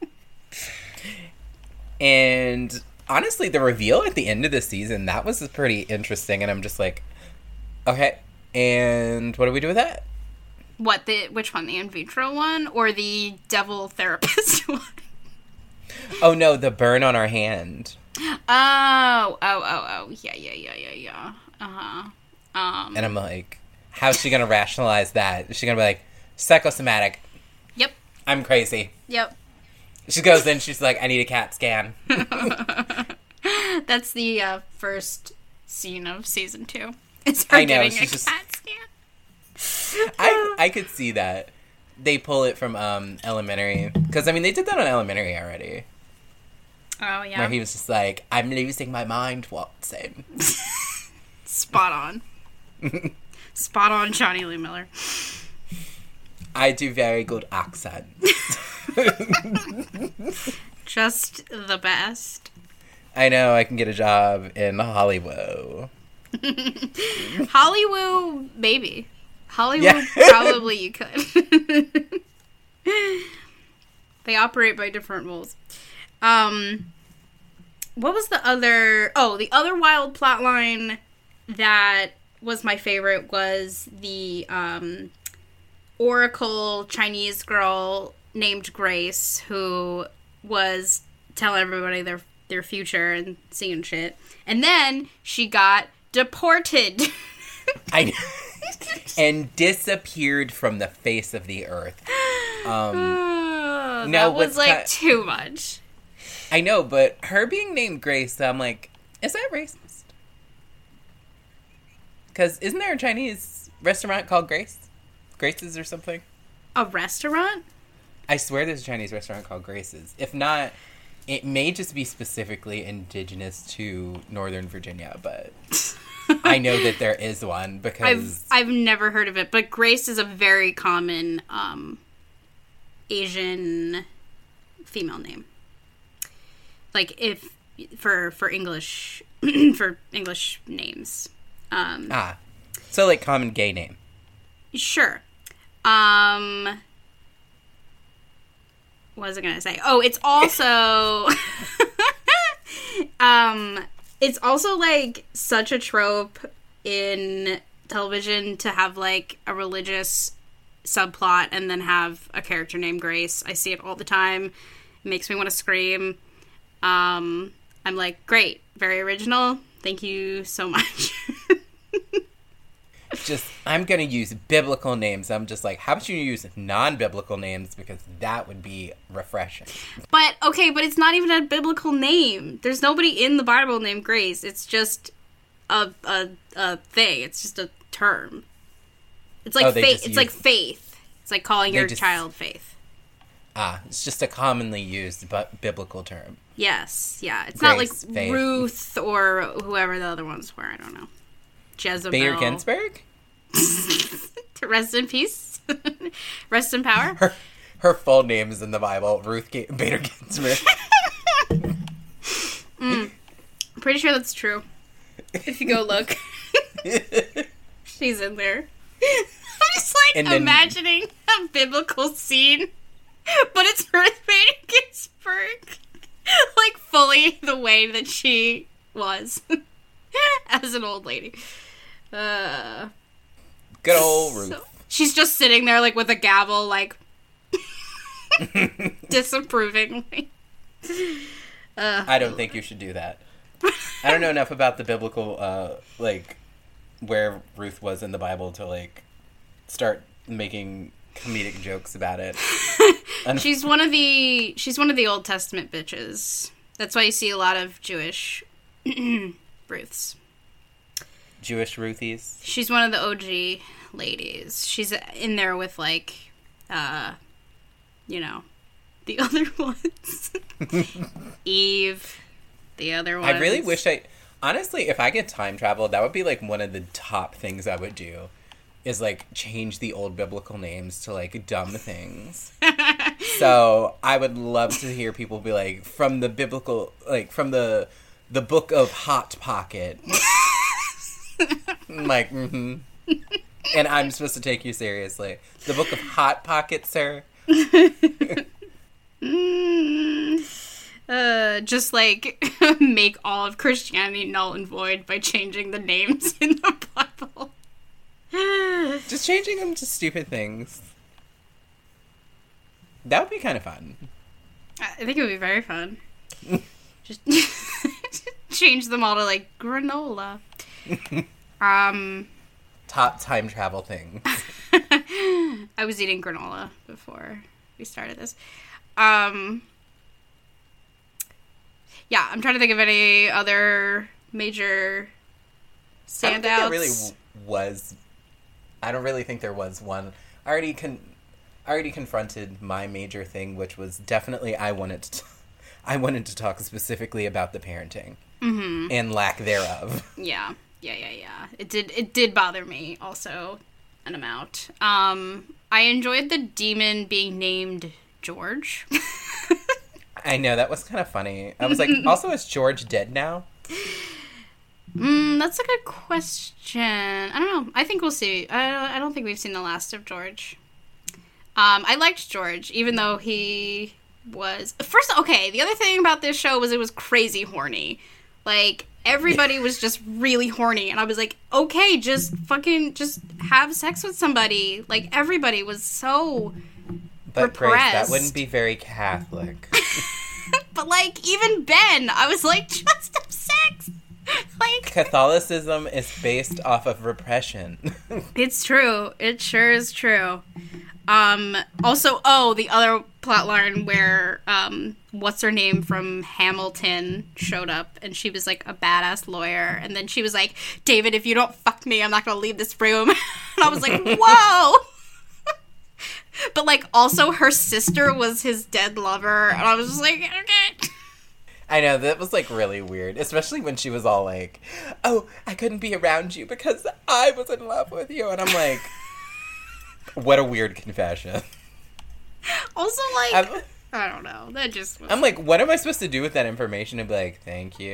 And honestly, the reveal at the end of the season, that was pretty interesting. And I'm just like, okay, and what do we do with that? What, the which one? The in vitro one or the devil therapist one? Oh no, the burn on our hand. Oh, oh, oh, oh, yeah, yeah, yeah, yeah, yeah. Uh-huh. Um, and I'm like, how's she gonna rationalize that? Is she gonna be like, psychosomatic? Yep. I'm crazy. Yep. She goes in, she's like, I need a CAT scan. That's the uh, first scene of season two. It's her I know, getting a just... CAT scan. I I could see that. They pull it from um, Elementary. Because, I mean, they did that on Elementary already. Oh, yeah. Where he was just like, I'm losing my mind, Watson. Spot on. Spot on, Johnny Lee Miller. I do very good accent. Just the best. I know, I can get a job in Hollywood. Hollywood, maybe. Hollywood, Yeah. probably you could. They operate by different rules. Um, what was the other... Oh, the other wild plotline that was my favorite was the um, Oracle Chinese girl named Grace who was telling everybody their their future and seeing shit. And then she got deported. I and disappeared from the face of the earth. Um, oh, no, that was what's like ki- too much. I know, but her being named Grace, I'm like, is that racist? Because isn't there a Chinese restaurant called Grace? Grace's or something? A restaurant? I swear there's a Chinese restaurant called Grace's. If not, it may just be specifically indigenous to Northern Virginia, but I know that there is one because... I've, I've never heard of it, but Grace is a very common um, Asian female name. Like, if... For, for English... for English names. Um, ah. So, like, common gay name. Sure. Um... What was I going to say? Oh, it's also... um... It's also, like, such a trope in television to have, like, a religious subplot and then have a character named Grace. I see it all the time. It makes me want to scream. Um, I'm like, great. Very original. Thank you so much. Just, I'm going to use biblical names. I'm just like, how about you use non-biblical names? Because that would be refreshing. But, okay, but it's not even a biblical name. There's nobody in the Bible named Grace. It's just a a, a thing. It's just a term. It's like Oh, they faith. just It's use- like faith. It's like calling They your just- child Faith. Ah, it's just a commonly used but biblical term. Yes, yeah. It's not like Grace, Faith. Ruth or whoever the other ones were. I don't know. Jezebel. Bayer Ginsburg? To rest in peace. Rest in power. Her her full name is in the Bible. Ruth G- Bader Ginsburg. mm. I'm pretty sure that's true. If you go look. She's in there. I'm just like And then- imagining a biblical scene, but it's Ruth Bader Ginsburg. Like fully the way that she was as an old lady. Uh, Good old Ruth. so, she's just sitting there like with a gavel, like disapprovingly. Uh, I don't think you should do that. I don't know enough about the biblical, uh, like, where Ruth was in the Bible to, like, start making comedic jokes about it. she's one of the she's one of the Old Testament bitches. That's why you see a lot of Jewish Ruths. Jewish Ruthies. She's one of the O G ladies. She's in there with, like, uh, you know, the other ones. Eve, the other ones. I really wish I... Honestly, if I could time travel, that would be, like, one of the top things I would do. Is, like, change the old biblical names to, like, dumb things. So, I would love to hear people be like, from the biblical... Like, from the the book of Hot Pocket... I'm like, mm-hmm. And I'm supposed to take you seriously. The Book of Hot Pocket, sir. mm, uh, just like make all of Christianity null and void by changing the names in the Bible. Just changing them to stupid things. That would be kind of fun. I think it would be very fun. Just change them all to like granola. um, Top time travel things. I was eating granola before we started this. Um, yeah, I'm trying to think of any other major standouts. I don't think there really w- was. I don't really think there was one. I already con- I already confronted my major thing, which was definitely I wanted to. T- I wanted to talk specifically about the parenting mm-hmm. and lack thereof. Yeah, yeah, yeah, yeah. It did. It did bother me also an amount. Um, I enjoyed the demon being named George. I know, that was kind of funny. I was like, also, is George dead now? Mm, that's a good question. I don't know. I think we'll see. I, I don't think we've seen the last of George. Um, I liked George, even though he was... First, okay, the other thing about this show was it was crazy horny. Like, everybody was just really horny, and I was like, okay, just fucking, just have sex with somebody. Like, everybody was so But repressed. Grace, that wouldn't be very Catholic. But, like, even Ben, I was like, just have sex. Like, Catholicism is based off of repression. it's true. It sure is true. Um, also, oh, the other plotline where, um, what's her name from Hamilton showed up, and she was, like, a badass lawyer, and then she was like, David, if you don't fuck me, I'm not gonna leave this room. And I was like, whoa! But, like, also her sister was his dead lover, and I was just like, okay. I know, that was, like, really weird. Especially when she was all like, oh, I couldn't be around you because I was in love with you. And I'm like, what a weird confession. Also, like, I'm, I don't know. That just was... I'm like, what am I supposed to do with that information? And be like, thank you.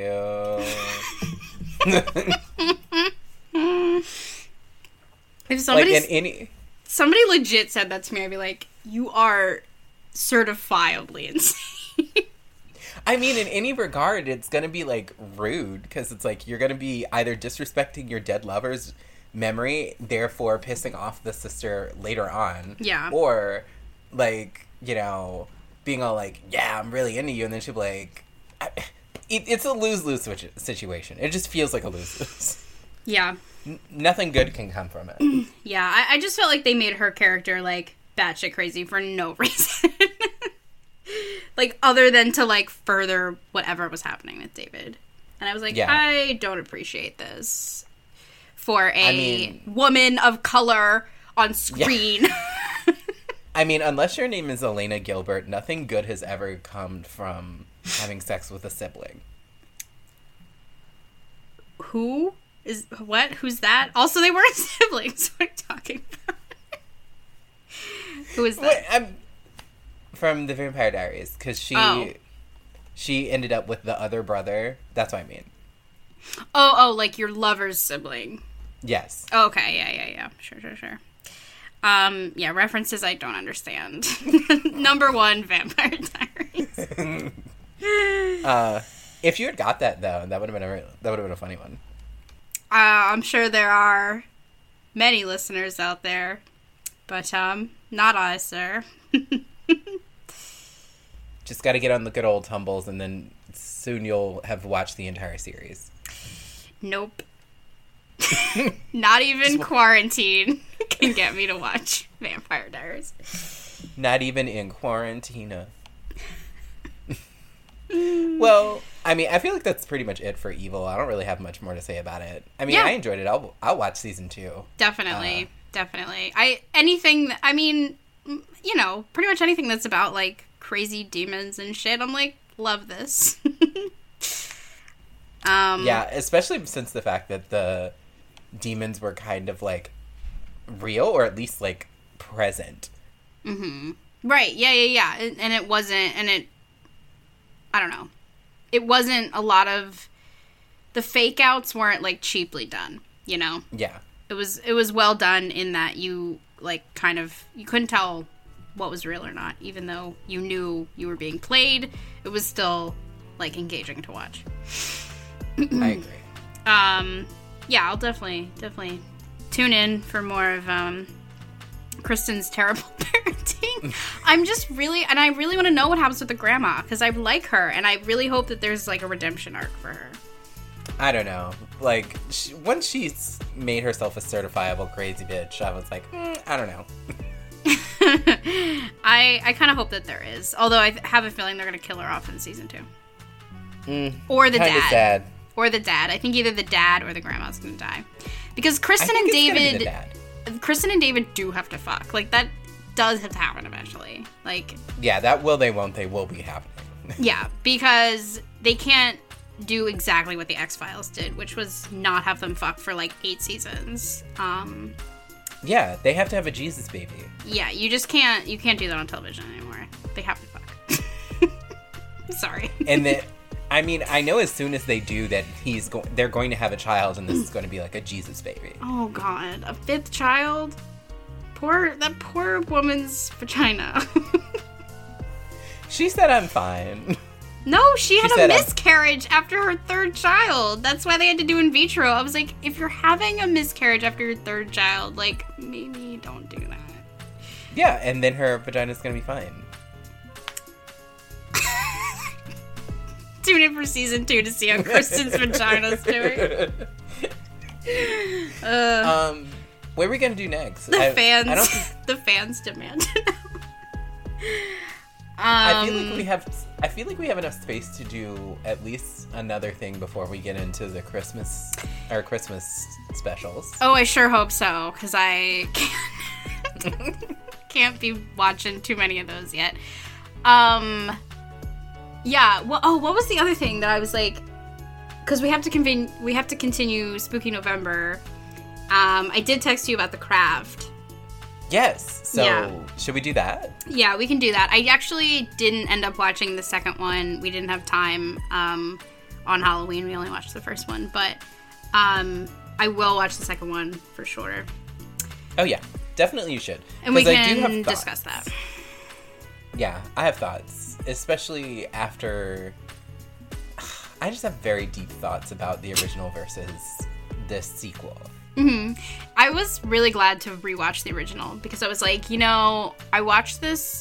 If somebody... Like, in any... Somebody legit said that to me, I'd be like, you are certifiably insane. I mean, in any regard, it's going to be, like, rude, because it's like, you're going to be either disrespecting your dead lover's memory, therefore pissing off the sister later on. Yeah. Or, like, you know, being all like, yeah, I'm really into you, and then she'll be like, I, it, it's a lose-lose situation. It just feels like a lose-lose. Yeah. N- nothing good can come from it. Yeah, I, I just felt like they made her character, like, batshit crazy for no reason. Like, other than to, like, further whatever was happening with David. And I was like, yeah. I don't appreciate this for a I mean, woman of color on screen. Yeah. I mean, unless your name is Elena Gilbert, nothing good has ever come from having sex with a sibling. Who? Is what? Who's that? Also, they weren't siblings. What are you talking about? Who is that? Wait, I'm... From the Vampire Diaries, because she oh. she ended up with the other brother. That's what I mean. Oh, oh, like your lover's sibling. Yes. Oh, okay, yeah, yeah, yeah. Sure, sure, sure. Um, yeah, references I don't understand. Number one, Vampire Diaries. uh, if you had got that though, that would have been a that would have been a funny one. Uh, I'm sure there are many listeners out there, but um, not I, sir. Just got to get on the good old tumbles, and then soon you'll have watched the entire series. Nope. Not even quarantine can get me to watch Vampire Diaries. Not even in quarantina. Well, I mean, I feel like that's pretty much it for Evil. I don't really have much more to say about it. I mean, yeah. I enjoyed it. I'll I'll watch season two. Definitely, uh, definitely. I anything. I mean, you know, pretty much anything that's about like crazy demons and shit. I'm like, love this. um, yeah, especially since the fact that the demons were kind of like real, or at least like present. Mm-hmm. Right. Yeah. Yeah. Yeah. And, and it wasn't. And it. I don't know. It wasn't a lot of... The fake outs weren't, like, cheaply done. you know? Yeah. It was it was well done in that you, like, kind of, you couldn't tell what was real or not, even though you knew you were being played. It was still, like, engaging to watch. I agree. Um, yeah, I'll definitely, definitely tune in for more of, um, Kristen's terrible parenting. I'm just really, and I really want to know what happens with the grandma, because I like her, and I really hope that there's, like, a redemption arc for her. I don't know. Like, she, once she's made herself a certifiable crazy bitch, I was like, mm, I don't know. I I kind of hope that there is. Although I th- have a feeling they're going to kill her off in season two. Mm, or the kinda dad. Sad. Or the dad. I think either the dad or the grandma's going to die. Because Kristen I and think it's gonna be the David... dad. Kristen and David do have to fuck. Like, that does have to happen eventually. Like... Yeah, that will they, won't they, will be happening. Yeah, because they can't do exactly what the X-Files did, which was not have them fuck for, like, eight seasons. Um... Yeah, they have to have a Jesus baby. Yeah, you just can't, you can't do that on television anymore. They have to fuck. Sorry. And then, I mean, I know as soon as they do that, he's go- they're going to have a child, and this is going to be like a Jesus baby. Oh God, a fifth child? Poor, that poor woman's vagina. She said I'm fine. No, she had She a said, um, miscarriage after her third child. That's why they had to do in vitro. I was like, if you're having a miscarriage after your third child, like, maybe don't do that. Yeah, and then her vagina's going to be fine. Tune in for season two to see how Kristen's vagina's doing. Uh, Um, what are we going to do next? the I, fans, I, don't think, the fans demand it. um, I feel like we have. I feel like we have enough space to do at least another thing before we get into the Christmas our Christmas specials. Oh, I sure hope so, because I can't, can't be watching too many of those yet. Um, yeah. Well, oh, what was the other thing that I was like? Because we have to convene, we have to continue Spooky November. Um, I did text you about The Craft. Yes. So Yeah. should we do that? Yeah, we can do that. I actually didn't end up watching the second one. We didn't have time um, on Halloween. We only watched the first one, but um, I will watch the second one for sure. Oh yeah, definitely you should. And we 'Cause I do can have discuss thoughts. that. Yeah, I have thoughts, especially after. I just have very deep thoughts about the original versus this sequel. hmm I was really glad to rewatch the original because I was like, you know, I watched this,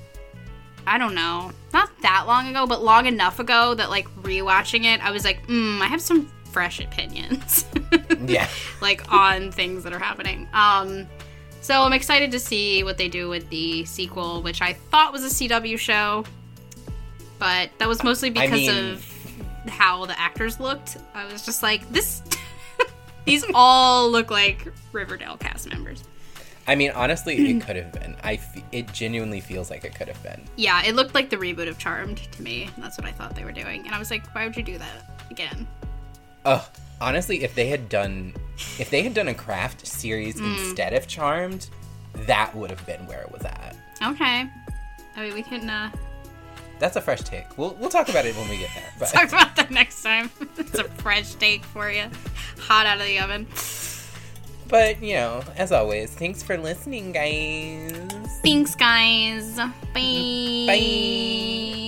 I don't know, not that long ago, but long enough ago that, like, rewatching it, I was like, hmm, I have some fresh opinions. Yeah. Like, on things that are happening. Um, so I'm excited to see what they do with the sequel, which I thought was a C W show, but that was mostly because I mean, of how the actors looked. I was just like, this... These all look like Riverdale cast members. I mean, honestly, it could have been. I f- it genuinely feels like it could have been. Yeah, it looked like the reboot of Charmed to me. That's what I thought they were doing. And I was like, why would you do that again? Ugh. Honestly, if they had done, if they had done a Craft series Mm. instead of Charmed, that would have been where it was at. Okay. I mean, we can uh, That's a fresh take. We'll we'll talk about it when we get there. But talk about that next time. It's a fresh take for you. Hot out of the oven. but you know, as always, thanks for listening, guys. Thanks, guys. Bye. Bye.